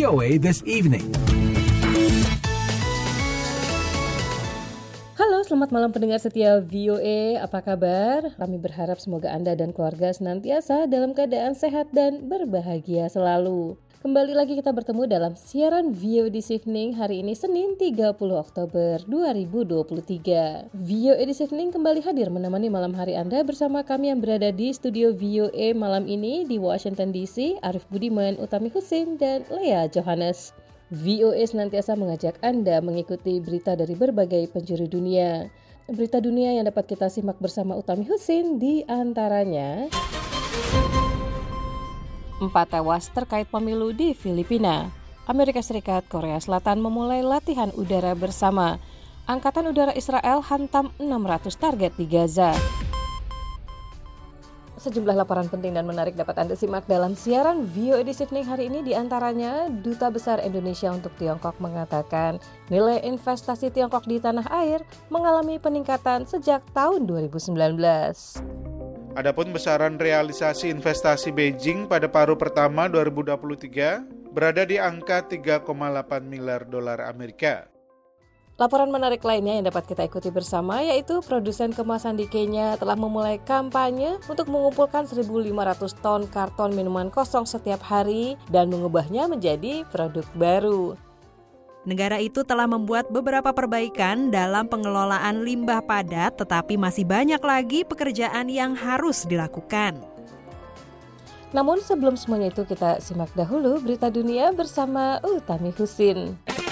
VOA This Evening. Halo, selamat malam pendengar setia VOA, apa kabar? Kami berharap semoga Anda dan keluarga senantiasa dalam keadaan sehat dan berbahagia selalu. Kembali lagi kita bertemu dalam siaran VOA This Evening hari ini Senin 30 Oktober 2023. VOA This Evening kembali hadir menemani malam hari Anda bersama kami yang berada di studio VOA malam ini di Washington DC, Arif Budiman, Utami Husin, dan Lea Johannes. VOA senantiasa mengajak Anda mengikuti berita dari berbagai penjuru dunia. Berita dunia yang dapat kita simak bersama Utami Husin di antaranya 4 tewas terkait pemilu di Filipina. Amerika Serikat, Korea Selatan memulai latihan udara bersama. Angkatan Udara Israel hantam 600 target di Gaza. Sejumlah laporan penting dan menarik dapat Anda simak dalam siaran VOA This Evening hari ini. Di antaranya, Duta Besar Indonesia untuk Tiongkok mengatakan nilai investasi Tiongkok di tanah air mengalami peningkatan sejak tahun 2019. Adapun besaran realisasi investasi Beijing pada paruh pertama 2023 berada di angka 3,8 miliar dolar Amerika. Laporan menarik lainnya yang dapat kita ikuti bersama yaitu produsen kemasan di Kenya telah memulai kampanye untuk mengumpulkan 1.500 ton karton minuman kosong setiap hari dan mengubahnya menjadi produk baru. Negara itu telah membuat beberapa perbaikan dalam pengelolaan limbah padat, tetapi masih banyak lagi pekerjaan yang harus dilakukan. Namun sebelum semuanya itu kita simak dahulu berita dunia bersama Utami Husin.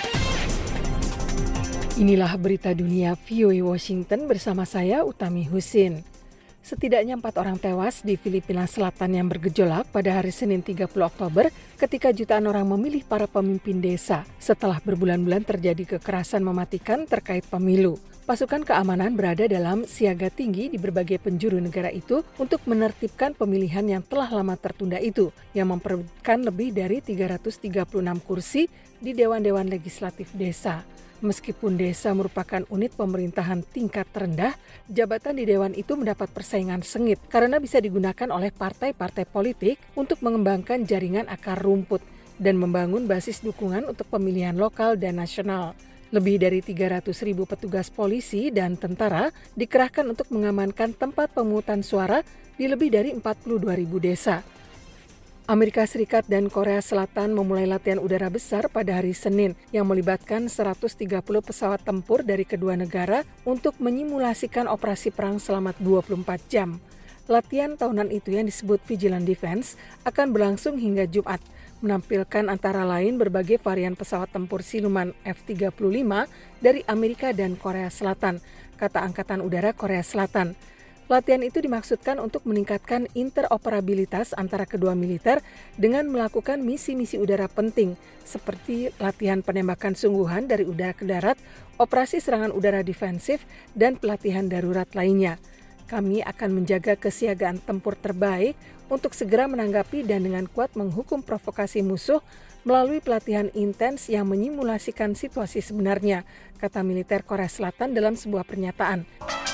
Inilah berita dunia VOA Washington bersama saya Utami Husin. Setidaknya 4 orang tewas di Filipina Selatan yang bergejolak pada hari Senin 30 Oktober ketika jutaan orang memilih para pemimpin desa setelah berbulan-bulan terjadi kekerasan mematikan terkait pemilu. Pasukan keamanan berada dalam siaga tinggi di berbagai penjuru negara itu untuk menertibkan pemilihan yang telah lama tertunda itu, yang memperebutkan lebih dari 336 kursi di Dewan-Dewan Legislatif Desa. Meskipun desa merupakan unit pemerintahan tingkat terendah, jabatan di dewan itu mendapat persaingan sengit karena bisa digunakan oleh partai-partai politik untuk mengembangkan jaringan akar rumput dan membangun basis dukungan untuk pemilihan lokal dan nasional. Lebih dari 300.000 petugas polisi dan tentara dikerahkan untuk mengamankan tempat pemungutan suara di lebih dari 42.000 desa. Amerika Serikat dan Korea Selatan memulai latihan udara besar pada hari Senin yang melibatkan 130 pesawat tempur dari kedua negara untuk menyimulasikan operasi perang selama 24 jam. Latihan tahunan itu yang disebut Vigilant Defense akan berlangsung hingga Jumat, menampilkan antara lain berbagai varian pesawat tempur siluman F-35 dari Amerika dan Korea Selatan, kata Angkatan Udara Korea Selatan. Latihan itu dimaksudkan untuk meningkatkan interoperabilitas antara kedua militer dengan melakukan misi-misi udara penting seperti latihan penembakan sungguhan dari udara ke darat, operasi serangan udara defensif, dan pelatihan darurat lainnya. Kami akan menjaga kesiagaan tempur terbaik untuk segera menanggapi dan dengan kuat menghukum provokasi musuh melalui pelatihan intens yang menyimulasikan situasi sebenarnya, kata militer Korea Selatan dalam sebuah pernyataan.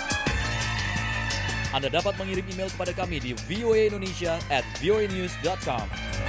Anda dapat mengirim email kepada kami di voaindonesia@voanews.com.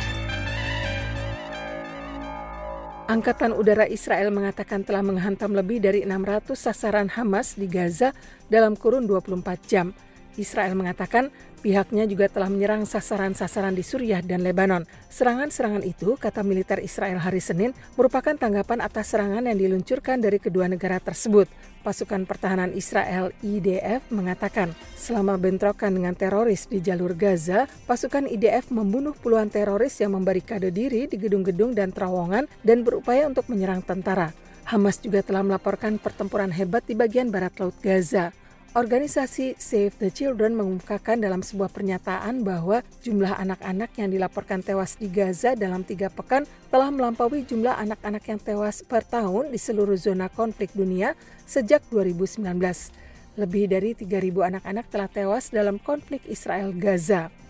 Angkatan Udara Israel mengatakan telah menghantam lebih dari 600 sasaran Hamas di Gaza dalam kurun 24 jam. Israel mengatakan pihaknya juga telah menyerang sasaran-sasaran di Suriah dan Lebanon. Serangan-serangan itu, kata militer Israel hari Senin, merupakan tanggapan atas serangan yang diluncurkan dari kedua negara tersebut. Pasukan Pertahanan Israel IDF mengatakan, selama bentrokan dengan teroris di jalur Gaza, pasukan IDF membunuh puluhan teroris yang membarikade diri di gedung-gedung dan terowongan dan berupaya untuk menyerang tentara. Hamas juga telah melaporkan pertempuran hebat di bagian barat laut Gaza. Organisasi Save the Children mengungkapkan dalam sebuah pernyataan bahwa jumlah anak-anak yang dilaporkan tewas di Gaza dalam 3 pekan telah melampaui jumlah anak-anak yang tewas per tahun di seluruh zona konflik dunia sejak 2019. Lebih dari 3.000 anak-anak telah tewas dalam konflik Israel-Gaza.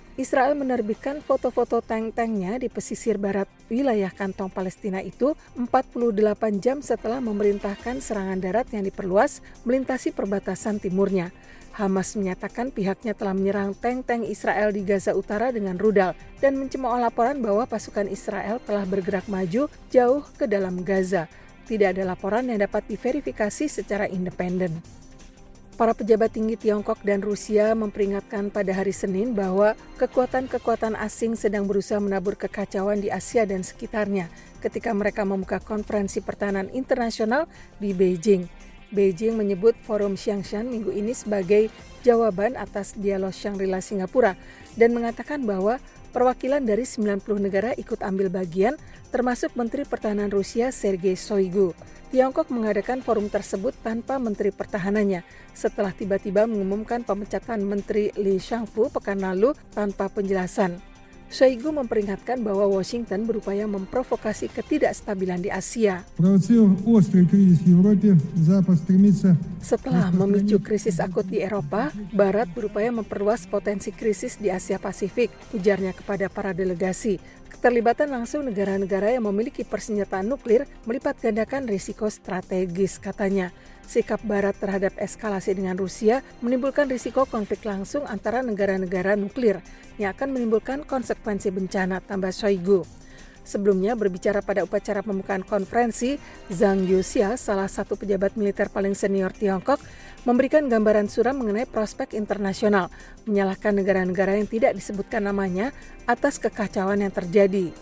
Israel menerbitkan foto-foto tank-tanknya di pesisir barat wilayah kantong Palestina itu 48 jam setelah memerintahkan serangan darat yang diperluas melintasi perbatasan timurnya. Hamas menyatakan pihaknya telah menyerang tank-tank Israel di Gaza Utara dengan rudal dan mencemooh laporan bahwa pasukan Israel telah bergerak maju jauh ke dalam Gaza. Tidak ada laporan yang dapat diverifikasi secara independen. Para pejabat tinggi Tiongkok dan Rusia memperingatkan pada hari Senin bahwa kekuatan-kekuatan asing sedang berusaha menabur kekacauan di Asia dan sekitarnya ketika mereka membuka konferensi pertahanan internasional di Beijing. Beijing menyebut forum Xiangshan minggu ini sebagai jawaban atas dialog Shangri-La Singapura dan mengatakan bahwa perwakilan dari 90 negara ikut ambil bagian, termasuk Menteri Pertahanan Rusia Sergei Shoigu. Tiongkok mengadakan forum tersebut tanpa Menteri Pertahanannya, setelah tiba-tiba mengumumkan pemecatan Menteri Li Shangfu pekan lalu tanpa penjelasan. Shoigu memperingatkan bahwa Washington berupaya memprovokasi ketidakstabilan di Asia. Setelah memicu krisis akut di Eropa, Barat berupaya memperluas potensi krisis di Asia Pasifik, ujarnya kepada para delegasi. Keterlibatan langsung negara-negara yang memiliki persenjataan nuklir melipat gandakan risiko strategis, katanya. Sikap Barat terhadap eskalasi dengan Rusia menimbulkan risiko konflik langsung antara negara-negara nuklir yang akan menimbulkan konsekuensi bencana, tambah Shoigu. Sebelumnya berbicara pada upacara pembukaan konferensi, Zhang Youxia, salah satu pejabat militer paling senior Tiongkok, memberikan gambaran suram mengenai prospek internasional, menyalahkan negara-negara yang tidak disebutkan namanya atas kekacauan yang terjadi.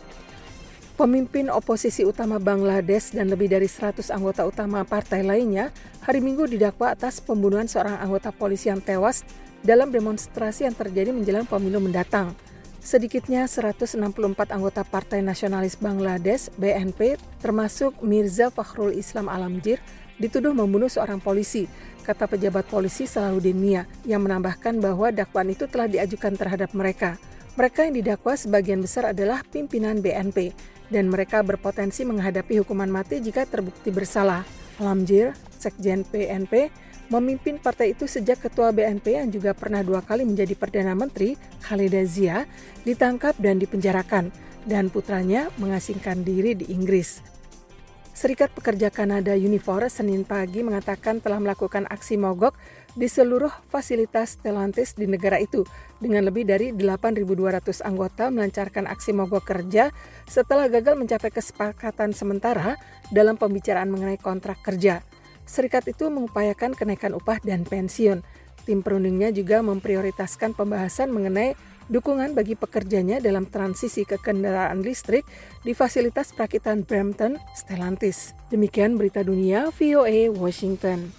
Pemimpin oposisi utama Bangladesh dan lebih dari 100 anggota utama partai lainnya hari Minggu didakwa atas pembunuhan seorang anggota polisi yang tewas dalam demonstrasi yang terjadi menjelang pemilu mendatang. Sedikitnya 164 anggota Partai Nasionalis Bangladesh (BNP), termasuk Mirza Fakhrul Islam Alamgir, dituduh membunuh seorang polisi, kata pejabat polisi Salahuddin Mia, yang menambahkan bahwa dakwaan itu telah diajukan terhadap mereka. Mereka yang didakwa sebagian besar adalah pimpinan BNP, dan mereka berpotensi menghadapi hukuman mati jika terbukti bersalah. Alamgir, sekjen BNP, memimpin partai itu sejak ketua BNP yang juga pernah 2 kali menjadi Perdana Menteri, Khaleda Zia, ditangkap dan dipenjarakan, dan putranya mengasingkan diri di Inggris. Serikat Pekerja Kanada Unifor Senin pagi mengatakan telah melakukan aksi mogok di seluruh fasilitas Stellantis di negara itu dengan lebih dari 8.200 anggota melancarkan aksi mogok kerja setelah gagal mencapai kesepakatan sementara dalam pembicaraan mengenai kontrak kerja. Serikat itu mengupayakan kenaikan upah dan pensiun. Tim perundingnya juga memprioritaskan pembahasan mengenai dukungan bagi pekerjanya dalam transisi ke kendaraan listrik di fasilitas perakitan Brampton, Stellantis. Demikian berita dunia VOA Washington.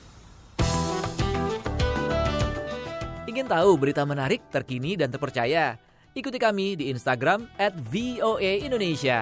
Ingin tahu berita menarik, terkini, dan terpercaya? Ikuti kami di Instagram @voaindonesia.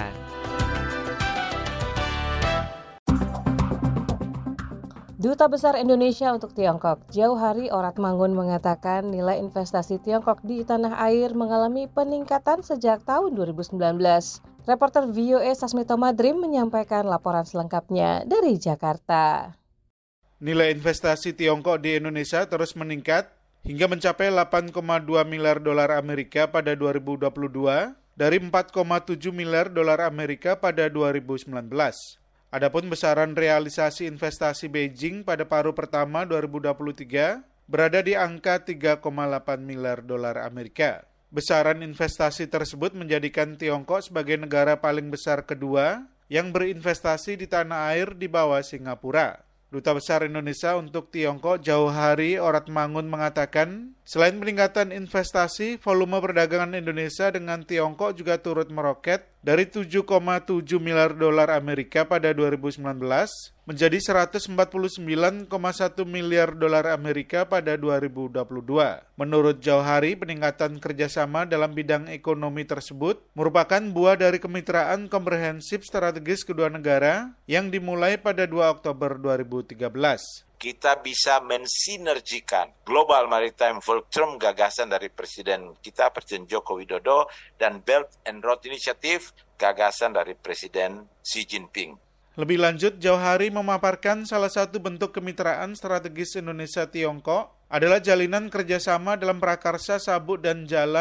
Duta Besar Indonesia untuk Tiongkok, Jauhari Oratmangun, mengatakan nilai investasi Tiongkok di tanah air mengalami peningkatan sejak tahun 2019. Reporter VOA Sasmito Madrim menyampaikan laporan selengkapnya dari Jakarta. Nilai investasi Tiongkok di Indonesia terus meningkat hingga mencapai 8,2 miliar dolar Amerika pada 2022 dari 4,7 miliar dolar Amerika pada 2019. Adapun besaran realisasi investasi Beijing pada paruh pertama 2023 berada di angka 3,8 miliar dolar Amerika. Besaran investasi tersebut menjadikan Tiongkok sebagai negara paling besar kedua yang berinvestasi di tanah air di bawah Singapura. Duta Besar Indonesia untuk Tiongkok, Jauhari Oratmangun, mengatakan, selain peningkatan investasi, volume perdagangan Indonesia dengan Tiongkok juga turut meroket dari 7,7 miliar dolar Amerika pada 2019 menjadi 149,1 miliar dolar Amerika pada 2022. Menurut Jauhari, peningkatan kerjasama dalam bidang ekonomi tersebut merupakan buah dari kemitraan komprehensif strategis kedua negara yang dimulai pada 2 Oktober 2013. Kita bisa mensinergikan Global Maritime Fulcrum, gagasan dari Presiden kita, Presiden Joko Widodo, dan Belt and Road Initiative, gagasan dari Presiden Xi Jinping. Lebih lanjut, Jauhari memaparkan salah satu bentuk kemitraan strategis Indonesia-Tiongkok adalah jalinan kerjasama dalam prakarsa sabuk dan jalan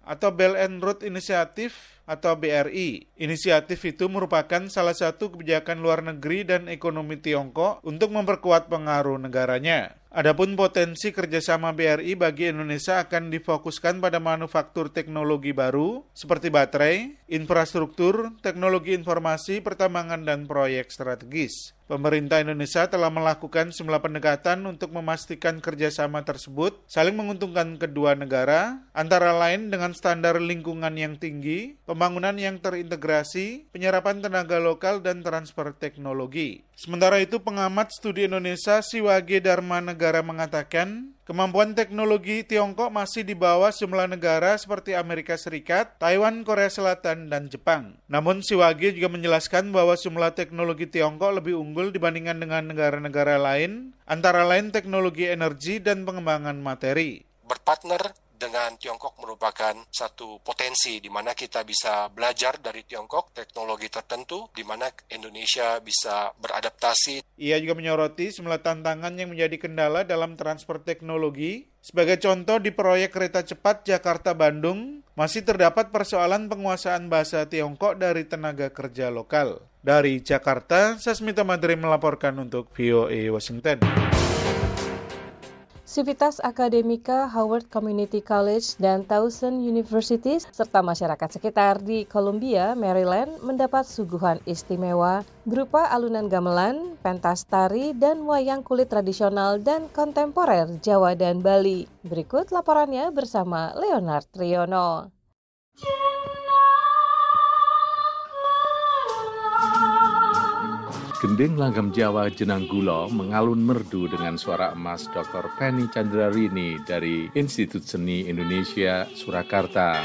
atau Belt and Road Initiative atau BRI. Inisiatif itu merupakan salah satu kebijakan luar negeri dan ekonomi Tiongkok untuk memperkuat pengaruh negaranya. Adapun potensi kerjasama BRI bagi Indonesia akan difokuskan pada manufaktur teknologi baru seperti baterai, infrastruktur, teknologi informasi, pertambangan, dan proyek strategis. Pemerintah Indonesia telah melakukan sejumlah pendekatan untuk memastikan kerjasama tersebut saling menguntungkan kedua negara, antara lain dengan standar lingkungan yang tinggi, pembangunan yang terintegrasi, penyerapan tenaga lokal, dan transfer teknologi. Sementara itu, pengamat studi Indonesia Siwage Darmanegara mengatakan, kemampuan teknologi Tiongkok masih di bawah sejumlah negara seperti Amerika Serikat, Taiwan, Korea Selatan, dan Jepang. Namun Siwage juga menjelaskan bahwa sejumlah teknologi Tiongkok lebih unggul dibandingkan dengan negara-negara lain, antara lain teknologi energi dan pengembangan materi. Berpartner dengan Tiongkok merupakan satu potensi di mana kita bisa belajar dari Tiongkok teknologi tertentu, di mana Indonesia bisa beradaptasi. Ia juga menyoroti sejumlah tantangan yang menjadi kendala dalam transfer teknologi. Sebagai contoh, di proyek kereta cepat Jakarta-Bandung, masih terdapat persoalan penguasaan bahasa Tiongkok dari tenaga kerja lokal. Dari Jakarta, Sasmita Madri melaporkan untuk VOA Washington. Sivitas Akademika Howard Community College dan Towson University serta masyarakat sekitar di Columbia, Maryland mendapat suguhan istimewa berupa alunan gamelan, pentas tari, dan wayang kulit tradisional dan kontemporer Jawa dan Bali. Berikut laporannya bersama Leonard Triono. Gending langgam Jawa Jenang Gulo mengalun merdu dengan suara emas Dr. Penny Chandrarini dari Institut Seni Indonesia, Surakarta.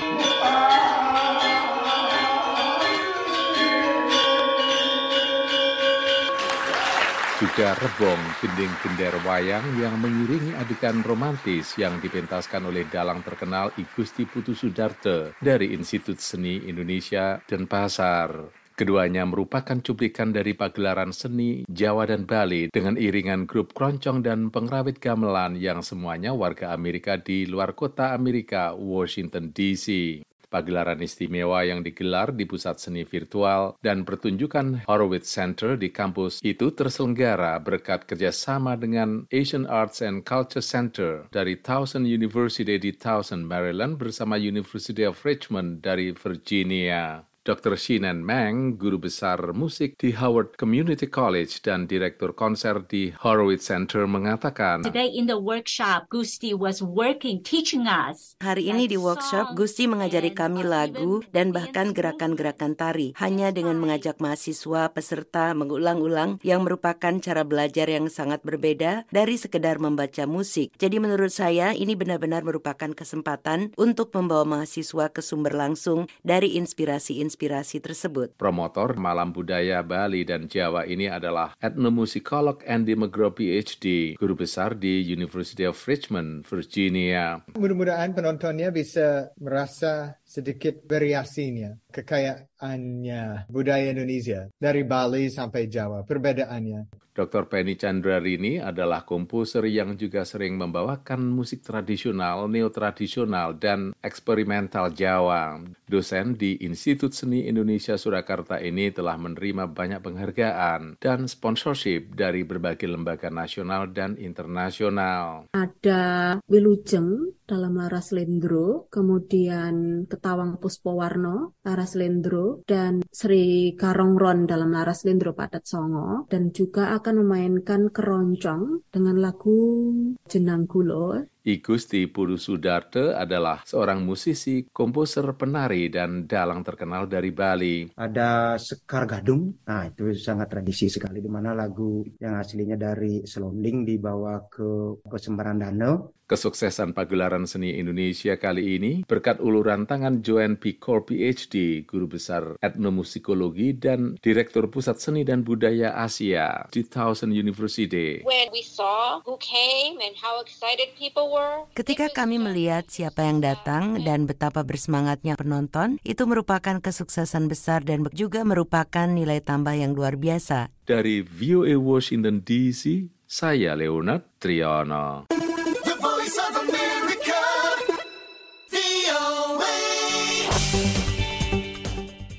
Juga rebong, gending gender wayang yang mengiringi adegan romantis yang dipentaskan oleh dalang terkenal I Gusti Putu Sudarte dari Institut Seni Indonesia Denpasar. Keduanya merupakan cuplikan dari pagelaran seni Jawa dan Bali dengan iringan grup keroncong dan pengrawit gamelan yang semuanya warga Amerika di luar kota Amerika, Washington DC. Pagelaran istimewa yang digelar di pusat seni virtual dan pertunjukan Horowitz Center di kampus itu terselenggara berkat kerjasama dengan Asian Arts and Culture Center dari Towson University di Towson, Maryland bersama University of Richmond dari Virginia. Dr. Shinan Meng, guru besar musik di Howard Community College dan direktur konser di Horowitz Center mengatakan, Today in the workshop, Gusti was teaching us. Hari ini di workshop, Gusti mengajari kami lagu dan bahkan gerakan-gerakan tari. Hanya dengan mengajak mahasiswa peserta mengulang-ulang yang merupakan cara belajar yang sangat berbeda dari sekedar membaca musik. Jadi menurut saya ini benar-benar merupakan kesempatan untuk membawa mahasiswa ke sumber langsung dari inspirasi tersebut. Promotor Malam Budaya Bali dan Jawa ini adalah etnomusikolog Andy McGraw PhD, guru besar di University of Richmond, Virginia. Mudah-mudahan penontonnya bisa merasa sedikit variasinya, kekayaannya budaya Indonesia dari Bali sampai Jawa, perbedaannya. Dr. Penny Chandrarini adalah komposer yang juga sering membawakan musik tradisional, neo-tradisional, dan eksperimental Jawa. Dosen di Institut Seni Indonesia Surakarta ini telah menerima banyak penghargaan dan sponsorship dari berbagai lembaga nasional dan internasional. Ada Wilujeng dalam Laras Lendro, kemudian Ketawang Puspowarno, Laras Lendro, dan Sri Karongron dalam Laras Lendro Padat Songo, dan juga akan memainkan keroncong dengan lagu Jenang Gulo. I Gusti Putu Sudarte adalah seorang musisi, komposer, penari, dan dalang terkenal dari Bali. Ada Sekar Gadung, nah itu sangat tradisi sekali, di mana lagu yang aslinya dari Selonding dibawa ke Sembaran Danau. Kesuksesan pagelaran seni Indonesia kali ini berkat uluran tangan Joanne P. Core PhD, guru besar etnomusikologi dan direktur Pusat Seni dan Budaya Asia di Towson University. When we saw who came and how excited people were. Ketika kami melihat siapa yang datang dan betapa bersemangatnya penonton, itu merupakan kesuksesan besar dan juga merupakan nilai tambah yang luar biasa. Dari VOA Washington DC, saya Leonard Triono. Voice of America, VOA.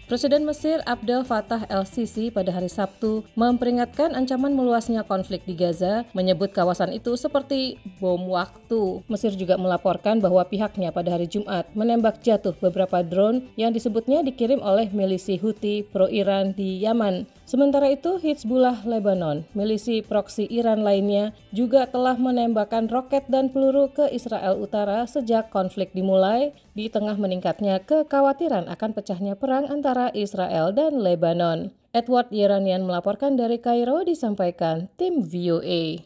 Presiden Mesir Abdel Fattah el-Sisi pada hari Sabtu memperingatkan ancaman meluasnya konflik di Gaza, menyebut kawasan itu seperti bom waktu. Mesir juga melaporkan bahwa pihaknya pada hari Jumat menembak jatuh beberapa drone yang disebutnya dikirim oleh milisi Houthi pro-Iran di Yaman. Sementara itu, Hizbullah Lebanon, milisi proksi Iran lainnya, juga telah menembakkan roket dan peluru ke Israel Utara sejak konflik dimulai, di tengah meningkatnya kekhawatiran akan pecahnya perang antara Israel dan Lebanon. Edward Yeranian melaporkan dari Kairo, disampaikan tim VOA.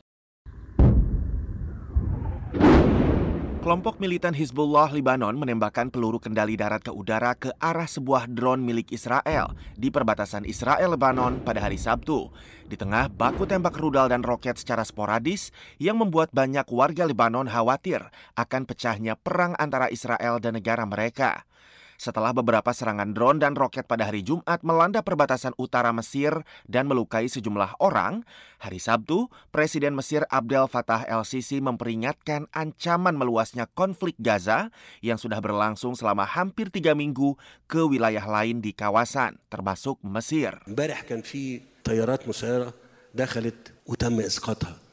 Kelompok militan Hizbullah Lebanon menembakkan peluru kendali darat ke udara ke arah sebuah drone milik Israel di perbatasan Israel-Lebanon pada hari Sabtu. Di tengah baku tembak rudal dan roket secara sporadis yang membuat banyak warga Lebanon khawatir akan pecahnya perang antara Israel dan negara mereka. Setelah beberapa serangan drone dan roket pada hari Jumat melanda perbatasan utara Mesir dan melukai sejumlah orang, hari Sabtu, Presiden Mesir Abdel Fattah el-Sisi memperingatkan ancaman meluasnya konflik Gaza yang sudah berlangsung selama hampir 3 minggu ke wilayah lain di kawasan, termasuk Mesir. امبارح كان في طيارات مسيرة دخلت وتم إسقاطها.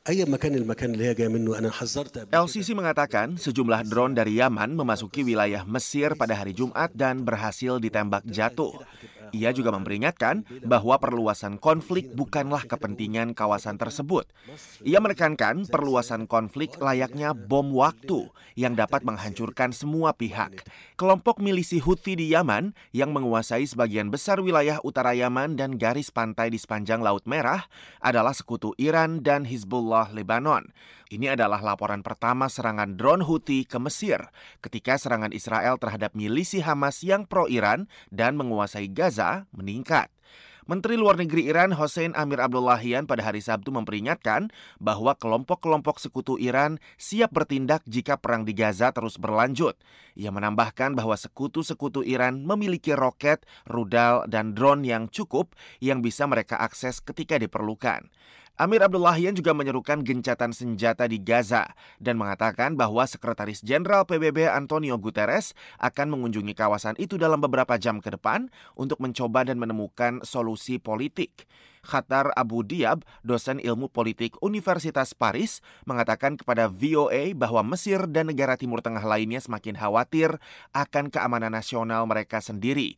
El-Sisi mengatakan sejumlah drone dari Yaman memasuki wilayah Mesir pada hari Jumat dan berhasil ditembak jatuh. Ia juga memperingatkan bahwa perluasan konflik bukanlah kepentingan kawasan tersebut. Ia menekankan perluasan konflik layaknya bom waktu yang dapat menghancurkan semua pihak. Kelompok milisi Houthi di Yaman yang menguasai sebagian besar wilayah utara Yaman dan garis pantai di sepanjang Laut Merah adalah sekutu Iran dan Hizbullah Lebanon. Ini adalah laporan pertama serangan drone Houthi ke Mesir ketika serangan Israel terhadap milisi Hamas yang pro-Iran dan menguasai Gaza meningkat. Menteri Luar Negeri Iran Hossein Amir-Abdollahian pada hari Sabtu memperingatkan bahwa kelompok-kelompok sekutu Iran siap bertindak jika perang di Gaza terus berlanjut. Ia menambahkan bahwa sekutu-sekutu Iran memiliki roket, rudal, dan drone yang cukup yang bisa mereka akses ketika diperlukan. Amir Abdollahian juga menyerukan gencatan senjata di Gaza dan mengatakan bahwa Sekretaris Jenderal PBB Antonio Guterres akan mengunjungi kawasan itu dalam beberapa jam ke depan untuk mencoba dan menemukan solusi politik. Khatar Abu Diab, dosen ilmu politik Universitas Paris, mengatakan kepada VOA bahwa Mesir dan negara Timur Tengah lainnya semakin khawatir akan keamanan nasional mereka sendiri.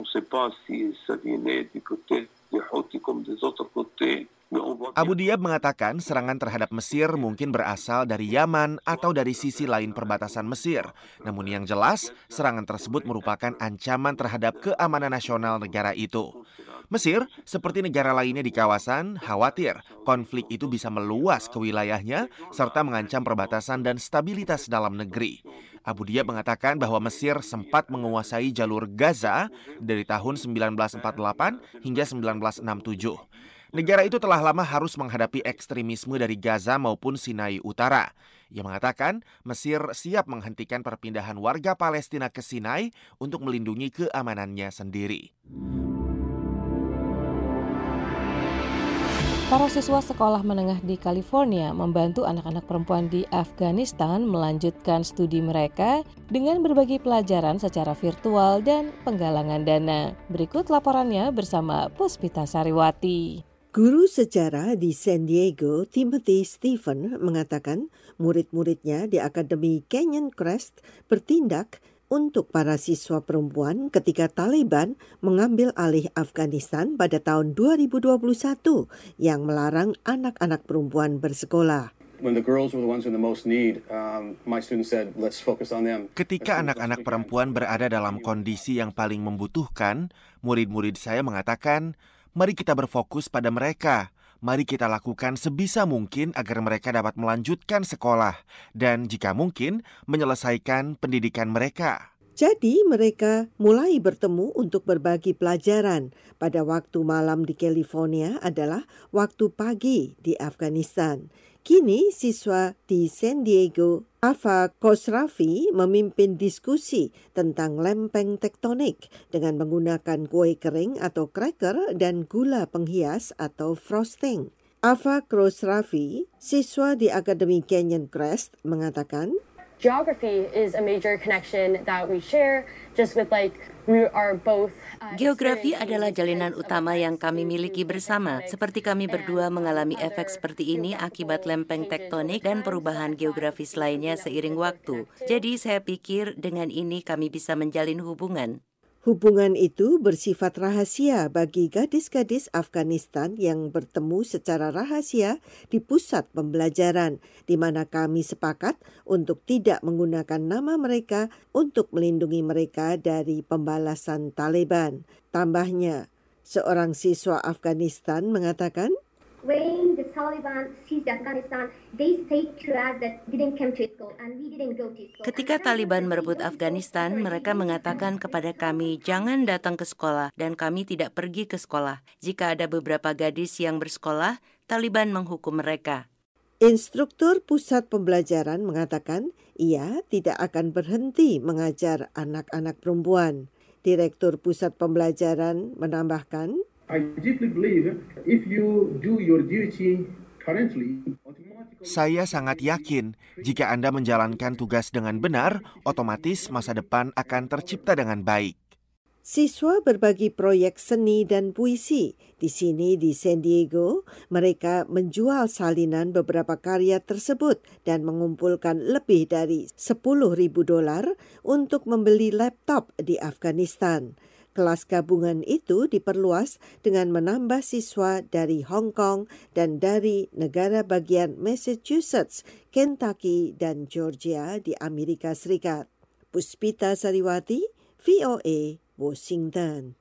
Abu Diab mengatakan serangan terhadap Mesir mungkin berasal dari Yaman atau dari sisi lain perbatasan Mesir. Namun yang jelas, serangan tersebut merupakan ancaman terhadap keamanan nasional negara itu. Mesir, seperti negara lainnya di kawasan, khawatir konflik itu bisa meluas ke wilayahnya serta mengancam perbatasan dan stabilitas dalam negeri. Abu Diab mengatakan bahwa Mesir sempat menguasai jalur Gaza dari tahun 1948 hingga 1967. Negara itu telah lama harus menghadapi ekstremisme dari Gaza maupun Sinai Utara. Ia mengatakan Mesir siap menghentikan perpindahan warga Palestina ke Sinai untuk melindungi keamanannya sendiri. Para siswa sekolah menengah di California membantu anak-anak perempuan di Afghanistan melanjutkan studi mereka dengan berbagi pelajaran secara virtual dan penggalangan dana. Berikut laporannya bersama Puspita Sariwati. Guru sejarah di San Diego, Timothy Stephen, mengatakan murid-muridnya di Akademi Canyon Crest bertindak untuk para siswa perempuan ketika Taliban mengambil alih Afghanistan pada tahun 2021 yang melarang anak-anak perempuan bersekolah. Ketika anak-anak perempuan berada dalam kondisi yang paling membutuhkan, murid-murid saya mengatakan, mari kita berfokus pada mereka. Mari kita lakukan sebisa mungkin agar mereka dapat melanjutkan sekolah dan jika mungkin menyelesaikan pendidikan mereka. Jadi mereka mulai bertemu untuk berbagi pelajaran. Pada waktu malam di California adalah waktu pagi di Afghanistan. Kini siswa di San Diego, Afa Khosravi, memimpin diskusi tentang lempeng tektonik dengan menggunakan kue kering atau cracker dan gula penghias atau frosting. Afa Khosravi, siswa di Akademi Canyon Crest, mengatakan, Geography is a major connection that we share just with we are both Geografi adalah jalinan utama yang kami miliki bersama, seperti kami berdua mengalami efek seperti ini akibat lempeng tektonik dan perubahan geografis lainnya seiring waktu. Jadi saya pikir dengan ini kami bisa menjalin hubungan. Hubungan itu bersifat rahasia bagi gadis-gadis Afghanistan yang bertemu secara rahasia di pusat pembelajaran, di mana kami sepakat untuk tidak menggunakan nama mereka untuk melindungi mereka dari pembalasan Taliban. Tambahnya, seorang siswa Afghanistan mengatakan, when the Taliban seized Afghanistan, they said to us that didn't come to school and we didn't go to school. Ketika Taliban merebut Afghanistan, mereka mengatakan kepada kami jangan datang ke sekolah dan kami tidak pergi ke sekolah. Jika ada beberapa gadis yang bersekolah, Taliban menghukum mereka. Instruktur pusat pembelajaran mengatakan ia tidak akan berhenti mengajar anak-anak perempuan. Direktur pusat pembelajaran menambahkan, I deeply believe if you do your duty currently, saya sangat yakin jika Anda menjalankan tugas dengan benar, otomatis masa depan akan tercipta dengan baik. Siswa berbagi proyek seni dan puisi. Di sini di San Diego, mereka menjual salinan beberapa karya tersebut dan mengumpulkan lebih dari $10,000 untuk membeli laptop di Afghanistan. Kelas gabungan itu diperluas dengan menambah siswa dari Hong Kong dan dari negara bagian Massachusetts, Kentucky, dan Georgia di Amerika Serikat. Puspita Sariwati, VOA, Washington.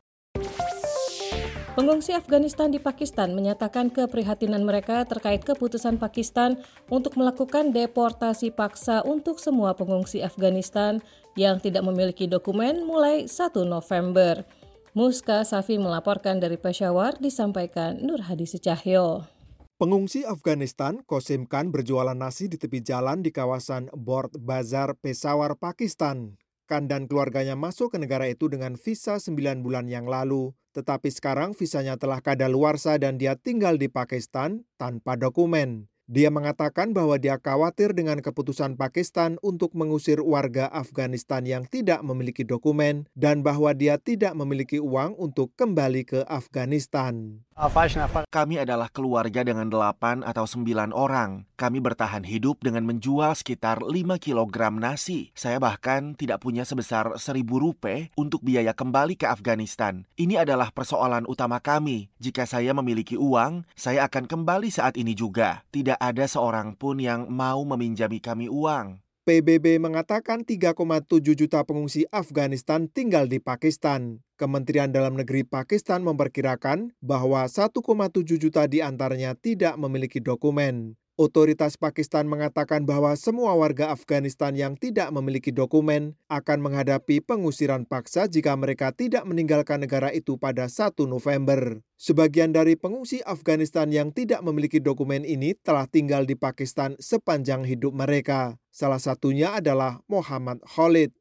Pengungsi Afghanistan di Pakistan menyatakan keprihatinan mereka terkait keputusan Pakistan untuk melakukan deportasi paksa untuk semua pengungsi Afghanistan yang tidak memiliki dokumen mulai 1 November. Muska Safi melaporkan dari Peshawar, disampaikan Nur Hadi Secahyo. Pengungsi Afghanistan Qasim Khan berjualan nasi di tepi jalan di kawasan Bord Bazar, Peshawar, Pakistan. Khan dan keluarganya masuk ke negara itu dengan visa 9 bulan yang lalu. Tetapi sekarang visanya telah kadaluarsa dan dia tinggal di Pakistan tanpa dokumen. Dia mengatakan bahwa dia khawatir dengan keputusan Pakistan untuk mengusir warga Afghanistan yang tidak memiliki dokumen dan bahwa dia tidak memiliki uang untuk kembali ke Afghanistan. Kami adalah keluarga dengan 8 atau 9 orang. Kami bertahan hidup dengan menjual sekitar 5 kilogram nasi. Saya bahkan tidak punya sebesar Rp1.000 untuk biaya kembali ke Afghanistan. Ini adalah persoalan utama kami. Jika saya memiliki uang, saya akan kembali saat ini juga. Tidak ada seorang pun yang mau meminjami kami uang. PBB mengatakan 3,7 juta pengungsi Afghanistan tinggal di Pakistan. Kementerian Dalam Negeri Pakistan memperkirakan bahwa 1,7 juta di antaranya tidak memiliki dokumen. Otoritas Pakistan mengatakan bahwa semua warga Afghanistan yang tidak memiliki dokumen akan menghadapi pengusiran paksa jika mereka tidak meninggalkan negara itu pada 1 November. Sebagian dari pengungsi Afghanistan yang tidak memiliki dokumen ini telah tinggal di Pakistan sepanjang hidup mereka. Salah satunya adalah Muhammad Khalid.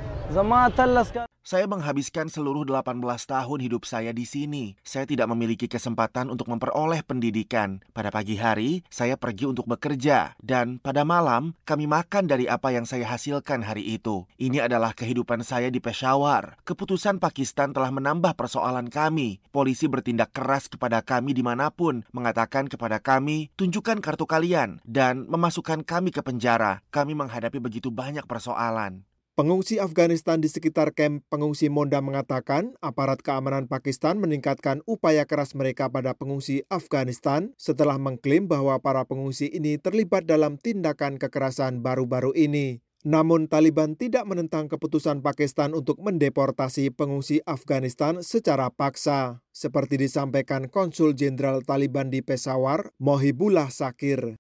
Saya menghabiskan seluruh 18 tahun hidup saya di sini. Saya tidak memiliki kesempatan untuk memperoleh pendidikan. Pada pagi hari, saya pergi untuk bekerja. Dan pada malam, kami makan dari apa yang saya hasilkan hari itu. Ini adalah kehidupan saya di Peshawar. Keputusan Pakistan telah menambah persoalan kami. Polisi bertindak keras kepada kami dimanapun, mengatakan kepada kami, tunjukkan kartu kalian, dan memasukkan kami ke penjara. Kami menghadapi begitu banyak persoalan. Pengungsi Afghanistan di sekitar kamp pengungsi Monda mengatakan aparat keamanan Pakistan meningkatkan upaya keras mereka pada pengungsi Afghanistan setelah mengklaim bahwa para pengungsi ini terlibat dalam tindakan kekerasan baru-baru ini. Namun Taliban tidak menentang keputusan Pakistan untuk mendeportasi pengungsi Afghanistan secara paksa, seperti disampaikan Konsul Jenderal Taliban di Peshawar, Mohibullah Sakir.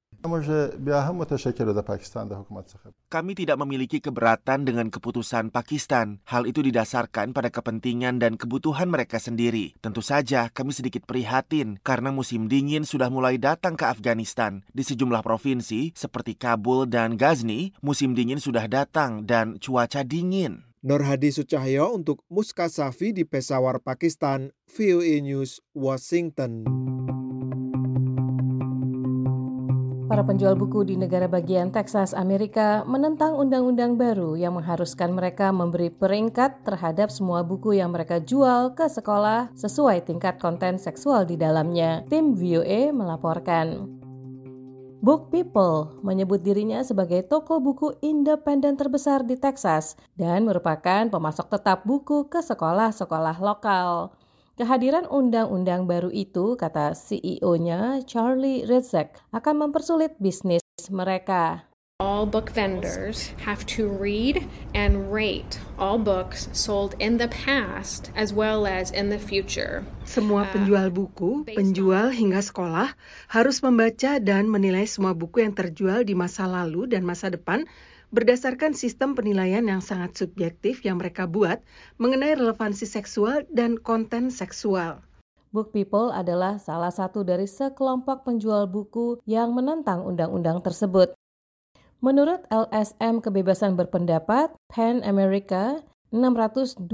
Kami tidak memiliki keberatan dengan keputusan Pakistan. Hal itu didasarkan pada kepentingan dan kebutuhan mereka sendiri. Tentu saja kami sedikit prihatin karena musim dingin sudah mulai datang ke Afghanistan. Di sejumlah provinsi seperti Kabul dan Ghazni, musim dingin sudah datang dan cuaca dingin. Nur Hadi Secahyo untuk Muska Safi di Peshawar, Pakistan, VOA News, Washington. para penjual buku di negara bagian Texas, Amerika menentang undang-undang baru yang mengharuskan mereka memberi peringkat terhadap semua buku yang mereka jual ke sekolah sesuai tingkat konten seksual di dalamnya. Tim VOA melaporkan. Book People menyebut dirinya sebagai toko buku independen terbesar di Texas dan merupakan pemasok tetap buku ke sekolah-sekolah lokal. Kehadiran undang-undang baru itu, kata CEO-nya Charlie Rizek, akan mempersulit bisnis mereka. All book vendors have to read and rate all books sold in the past as well as in the future. Semua penjual buku, penjual hingga sekolah harus membaca dan menilai semua buku yang terjual di masa lalu dan masa depan berdasarkan sistem penilaian yang sangat subjektif yang mereka buat mengenai relevansi seksual dan konten seksual. Book People adalah salah satu dari sekelompok penjual buku yang menentang undang-undang tersebut. Menurut LSM Kebebasan Berpendapat, PEN America, 625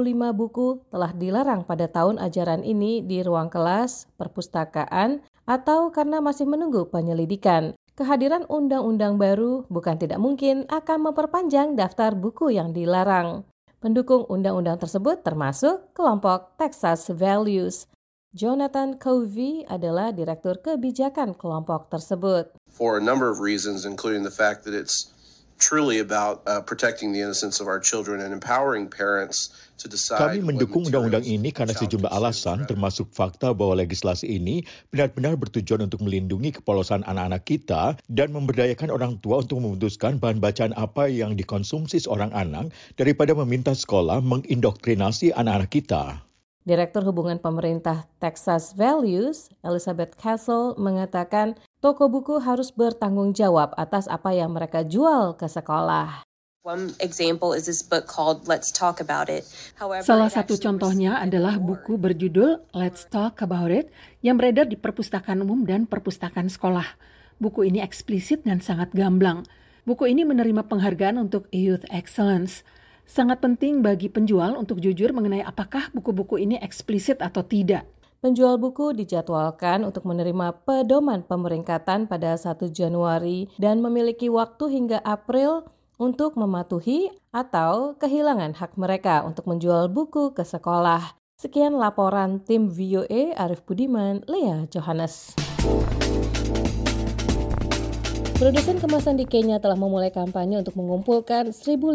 buku telah dilarang pada tahun ajaran ini di ruang kelas, perpustakaan, atau karena masih menunggu penyelidikan. Kehadiran undang-undang baru bukan tidak mungkin akan memperpanjang daftar buku yang dilarang. Pendukung undang-undang tersebut termasuk kelompok Texas Values. Jonathan Covey adalah direktur kebijakan kelompok tersebut. For a number of reasons, including the fact that it's truly about protecting the innocence of our children and empowering parents to decide. Kami mendukung undang-undang ini karena sejumlah alasan, termasuk fakta bahwa legislasi ini benar-benar bertujuan untuk melindungi kepolosan anak-anak kita dan memberdayakan orang tua untuk memutuskan bahan bacaan apa yang dikonsumsi seorang anak daripada meminta sekolah mengindoktrinasi anak-anak kita. Direktur Hubungan Pemerintah Texas Values, Elizabeth Castle, mengatakan toko buku harus bertanggung jawab atas apa yang mereka jual ke sekolah. One example is this book called Let's Talk About It. Salah satu contohnya adalah buku berjudul Let's Talk About It yang beredar di perpustakaan umum dan perpustakaan sekolah. Buku ini eksplisit dan sangat gamblang. Buku ini menerima penghargaan untuk Youth Excellence. Sangat penting bagi penjual untuk jujur mengenai apakah buku-buku ini eksplisit atau tidak. Penjual buku dijadwalkan untuk menerima pedoman pemeringkatan pada 1 Januari dan memiliki waktu hingga April untuk mematuhi atau kehilangan hak mereka untuk menjual buku ke sekolah. Sekian laporan tim VOA, Arif Budiman, Lea Johannes. Produsen kemasan di Kenya telah memulai kampanye untuk mengumpulkan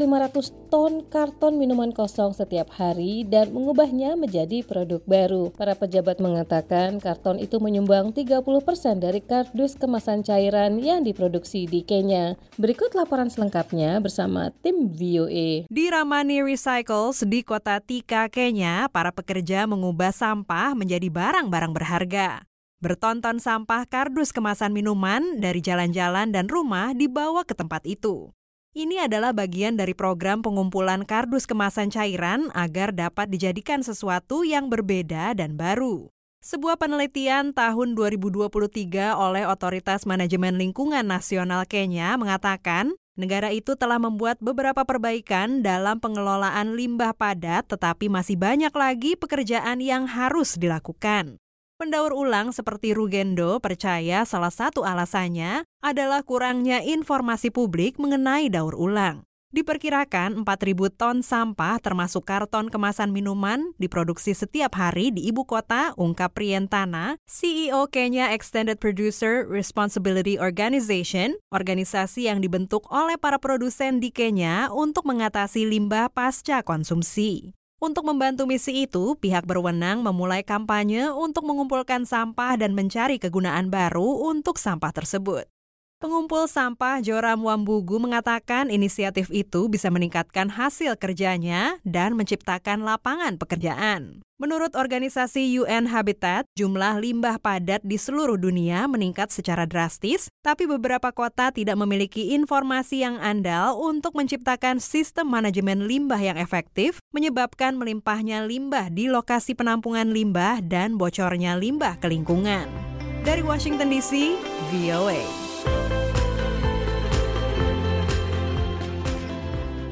1.500 ton karton minuman kosong setiap hari dan mengubahnya menjadi produk baru. Para pejabat mengatakan karton itu menyumbang 30% dari kardus kemasan cairan yang diproduksi di Kenya. Berikut laporan selengkapnya bersama tim VOA. Di Ramani Recycles di kota Thika, Kenya, para pekerja mengubah sampah menjadi barang-barang berharga. Bertonton sampah kardus kemasan minuman dari jalan-jalan dan rumah dibawa ke tempat itu. Ini adalah bagian dari program pengumpulan kardus kemasan cairan agar dapat dijadikan sesuatu yang berbeda dan baru. Sebuah penelitian tahun 2023 oleh Otoritas Manajemen Lingkungan Nasional Kenya mengatakan negara itu telah membuat beberapa perbaikan dalam pengelolaan limbah padat, tetapi masih banyak lagi pekerjaan yang harus dilakukan. Pendaur ulang seperti Rugendo percaya salah satu alasannya adalah kurangnya informasi publik mengenai daur ulang. Diperkirakan 4.000 ton sampah termasuk karton kemasan minuman diproduksi setiap hari di ibu kota, ungkap Prientana, CEO Kenya Extended Producer Responsibility Organization, organisasi yang dibentuk oleh para produsen di Kenya untuk mengatasi limbah pasca konsumsi. Untuk membantu misi itu, pihak berwenang memulai kampanye untuk mengumpulkan sampah dan mencari kegunaan baru untuk sampah tersebut. Pengumpul sampah Joram Wambugu mengatakan inisiatif itu bisa meningkatkan hasil kerjanya dan menciptakan lapangan pekerjaan. Menurut organisasi UN Habitat, jumlah limbah padat di seluruh dunia meningkat secara drastis, tapi beberapa kota tidak memiliki informasi yang andal untuk menciptakan sistem manajemen limbah yang efektif, menyebabkan melimpahnya limbah di lokasi penampungan limbah dan bocornya limbah ke lingkungan. Dari Washington DC, VOA.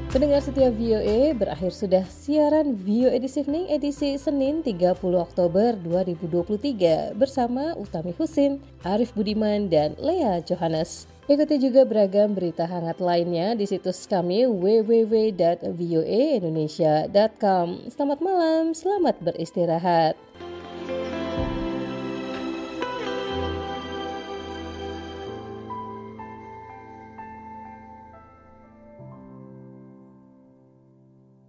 Pendengar setia VOA, berakhir sudah siaran VOA This Evening edisi Senin 30 Oktober 2023 bersama Utami Husin, Arif Budiman, dan Lea Johannes. Ikuti juga beragam berita hangat lainnya di situs kami www.voaindonesia.com. Selamat malam, selamat beristirahat.